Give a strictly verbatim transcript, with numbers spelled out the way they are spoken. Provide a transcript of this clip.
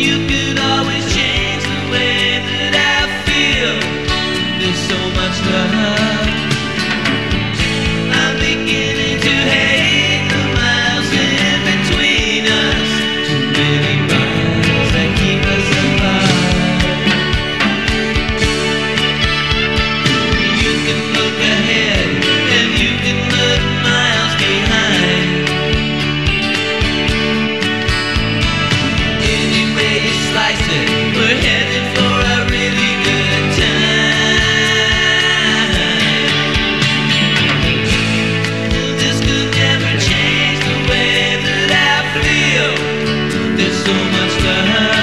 you could always change the way that I feel. There's so much love. I'm beginning to hate the miles in between us. Too many miles that keep us apart. You can look ahead and you can look miles behind. Any way you slice it, we're headed for a really good time. This could never change the way that I feel. There's so much love.